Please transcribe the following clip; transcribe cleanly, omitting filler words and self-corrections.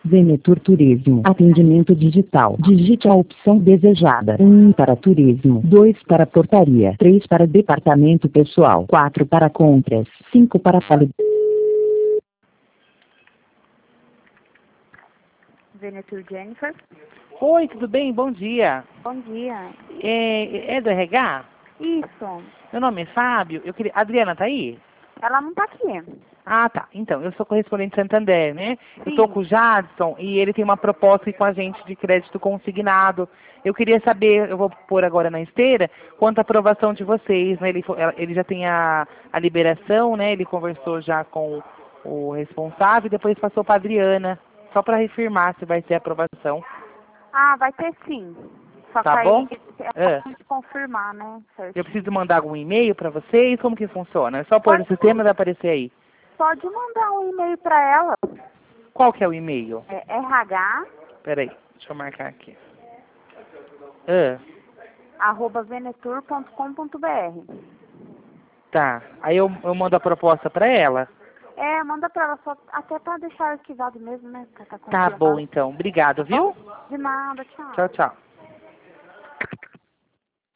Venetur Turismo. Atendimento digital. Digite a opção desejada. 1 para turismo. 2 para portaria. 3 para departamento pessoal. 4 para compras. 5 para qualidade. Venetur Jennifer. Oi, tudo bem? Bom dia. Bom dia. É do RH? Isso. Meu nome é Fábio. Adriana tá aí? Ela não tá aqui. Ah, tá. Então, eu sou correspondente Santander, né? Sim. Eu tô com o Jadson e ele tem uma proposta aí com a gente de crédito consignado. Eu queria saber, eu vou pôr agora na esteira, quanto à aprovação de vocês, né? Ele já tem a liberação, né? Ele conversou já com o responsável e depois passou para Adriana, só para reafirmar se vai ter aprovação. Ah, vai ter sim. Só Tá que bom? é pra gente confirmar, né? Certo. Eu preciso mandar algum e-mail para vocês? Como que funciona? É só pôr no sistema e vai aparecer aí. Pode mandar um e-mail para ela. Qual que é o e-mail? É RH, Peraí, deixa eu marcar aqui. @venetur.com.br. Tá. Aí eu mando a proposta para ela. É, manda para ela, só até para deixar arquivado mesmo, né? Pra Tá bom, então. Obrigado, viu? De nada, tchau. Tchau, tchau.